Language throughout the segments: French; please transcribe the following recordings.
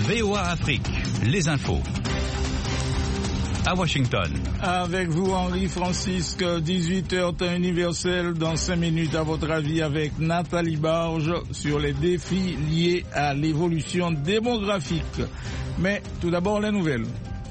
VOA Afrique, les infos. À Washington. Avec vous, Henri-Francisque, 18h temps universel, dans 5 minutes, à votre avis, avec Nathalie Barge, sur les défis liés à l'évolution démographique. Mais tout d'abord, les nouvelles.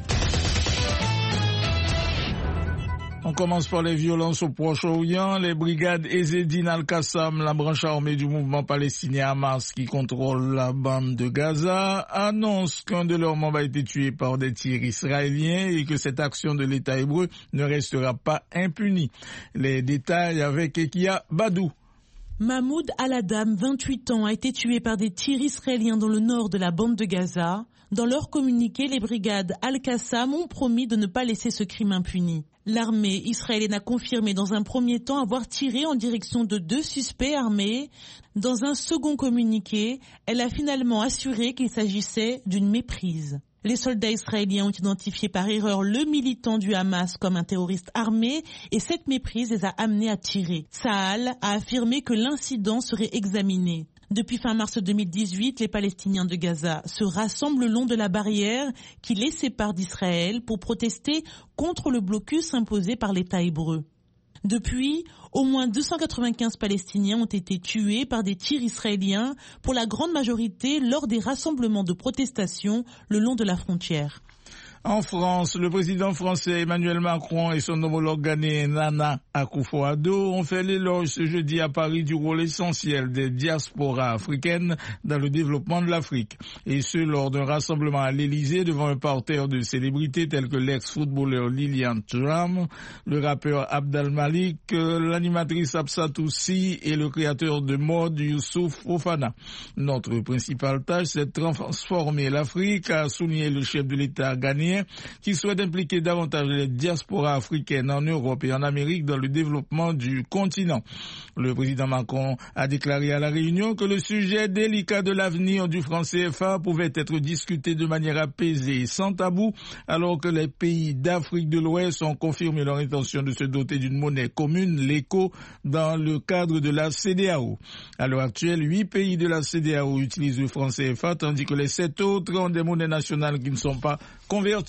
On commence par les violences au Proche-Orient. Les brigades Ezzedine Al-Qassam, la branche armée du mouvement palestinien Hamas qui contrôle la bande de Gaza, annoncent qu'un de leurs membres a été tué par des tirs israéliens et que cette action de l'État hébreu ne restera pas impunie. Les détails avec Ekia Badou. Mahmoud Al-Adam, 28 ans, a été tué par des tirs israéliens dans le nord de la bande de Gaza. Dans leur communiqué, les brigades Al-Qassam ont promis de ne pas laisser ce crime impuni. L'armée israélienne a confirmé dans un premier temps avoir tiré en direction de 2 suspects armés. Dans un second communiqué, elle a finalement assuré qu'il s'agissait d'une méprise. Les soldats israéliens ont identifié par erreur le militant du Hamas comme un terroriste armé et cette méprise les a amenés à tirer. Tsahal a affirmé que l'incident serait examiné. Depuis fin mars 2018, les Palestiniens de Gaza se rassemblent le long de la barrière qui les sépare d'Israël pour protester contre le blocus imposé par l'État hébreu. Depuis, au moins 295 Palestiniens ont été tués par des tirs israéliens, pour la grande majorité lors des rassemblements de protestation le long de la frontière. En France, le président français Emmanuel Macron et son homologue ghanéen Nana Akufo-Addo ont fait l'éloge ce jeudi à Paris du rôle essentiel des diasporas africaines dans le développement de l'Afrique. Et ce, lors d'un rassemblement à l'Élysée devant un parterre de célébrités tels que l'ex-footballeur Lilian Thuram, le rappeur Abdel Malik, l'animatrice Absatou Sy et le créateur de mode Youssouf Fofana. Notre principale tâche, c'est de transformer l'Afrique, a souligné le chef de l'État ghanéen, qui souhaite impliquer davantage les diasporas africaines en Europe et en Amérique dans le développement du continent. Le président Macron a déclaré à la Réunion que le sujet délicat de l'avenir du franc CFA pouvait être discuté de manière apaisée et sans tabou, alors que les pays d'Afrique de l'Ouest ont confirmé leur intention de se doter d'une monnaie commune, l'ECO, dans le cadre de la CEDEAO. À l'heure actuelle, 8 pays de la CEDEAO utilisent le franc CFA, tandis que les 7 autres ont des monnaies nationales qui ne sont pas convertibles.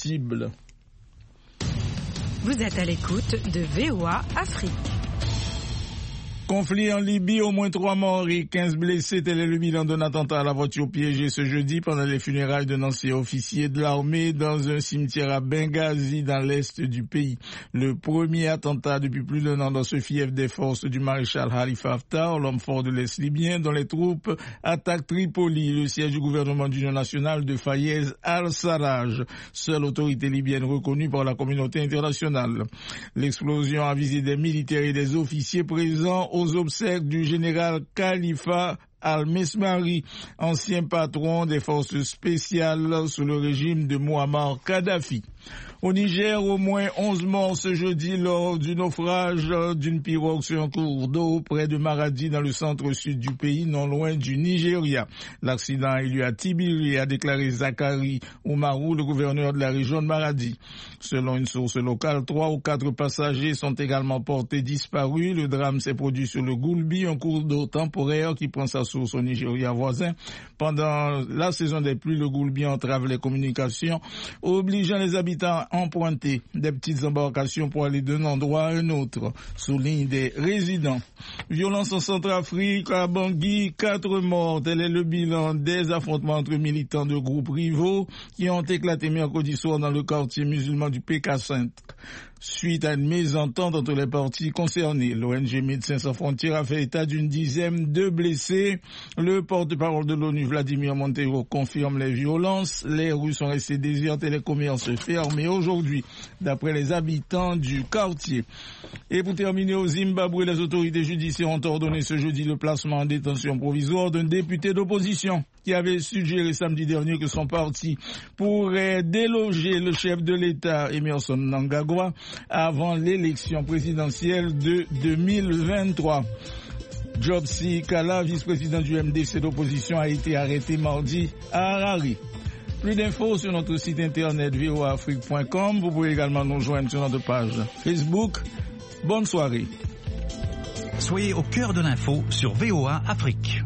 Vous êtes à l'écoute de VOA Afrique. Conflit en Libye, au moins 3 morts et 15 blessés. Tel est le bilan d'un attentat à la voiture piégée ce jeudi pendant les funérailles d'un ancien officier de l'armée dans un cimetière à Benghazi dans l'est du pays. Le premier attentat depuis plus d'1 an dans ce fief des forces du maréchal Khalifa Haftar, l'homme fort de l'Est libyen, dont les troupes attaquent Tripoli, le siège du gouvernement d'union nationale de Fayez al-Sarraj, seule autorité libyenne reconnue par la communauté internationale. L'explosion a visé des militaires et des officiers présents aux obsèques du général Khalifa al-Mesmari, ancien patron des forces spéciales sous le régime de Muammar Kadhafi. Au Niger, au moins 11 morts ce jeudi lors du naufrage d'une pirogue sur un cours d'eau près de Maradi dans le centre-sud du pays, non loin du Nigeria. L'accident a eu lieu à Tibiri, a déclaré Zakari Oumarou, le gouverneur de la région de Maradi. Selon une source locale, 3 ou 4 passagers sont également portés disparus. Le drame s'est produit sur le Goulbi, un cours d'eau temporaire qui prend sa source au Nigeria voisin. Pendant la saison des pluies, le Goulbi entrave les communications, obligeant les habitants à emprunter des petites embarcations pour aller d'un endroit à un autre, soulignent des résidents. Violence en Centrafrique, à Bangui, 4 morts. Tel est le bilan des affrontements entre militants de groupes rivaux qui ont éclaté mercredi soir dans le quartier musulman du PK5. Suite à une mésentente entre les parties concernées, l'ONG Médecins sans frontières a fait état d'une dizaine de blessés. Le porte-parole de l'ONU, Vladimir Monteiro, confirme les violences. Les rues sont restées désertes et les commerces fermés aujourd'hui, d'après les habitants du quartier. Et pour terminer, au Zimbabwe, les autorités judiciaires ont ordonné ce jeudi le placement en détention provisoire d'un député d'opposition qui avait suggéré samedi dernier que son parti pourrait déloger le chef de l'État, Emmerson Mnangagwa, avant l'élection présidentielle de 2023. Jobsi Kala, vice-président du MDC d'opposition, a été arrêté mardi à Harare. Plus d'infos sur notre site internet voaafrique.com. Vous pouvez également nous joindre sur notre page Facebook. Bonne soirée. Soyez au cœur de l'info sur VOA Afrique.